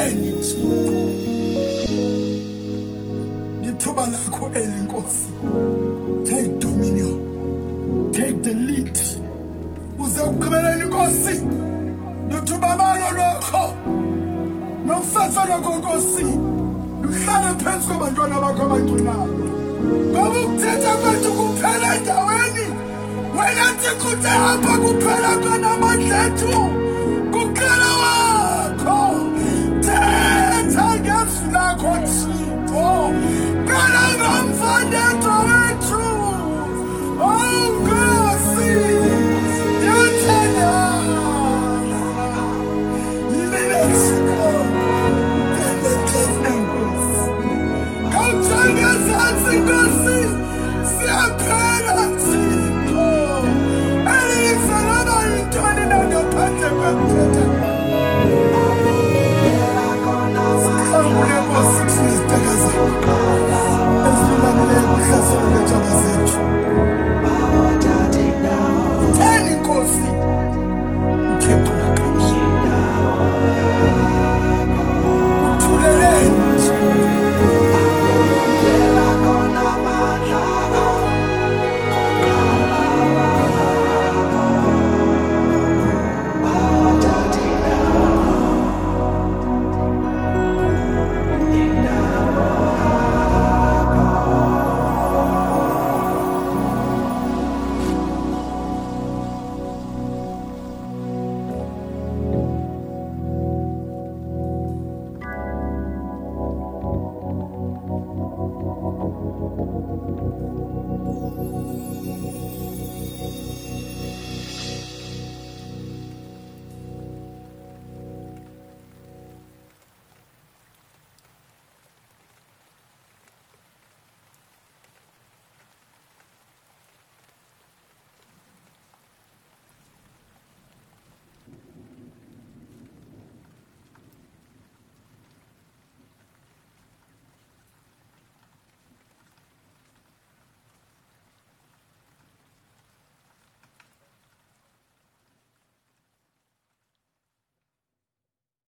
Ngithuba lakho elinkosi. Take dominion. Take the lead. Uze ukugqibelela inkosi. Ngithuba amalo lokho. Nomfafa lokho nkosi. Uhlale phansi kwabantwana bakho abantulayo. Ngoba ukuthetha kwethu kuphela endaweni. Wena nti kuthi apha kuphela khona amandla ethu. Kuqala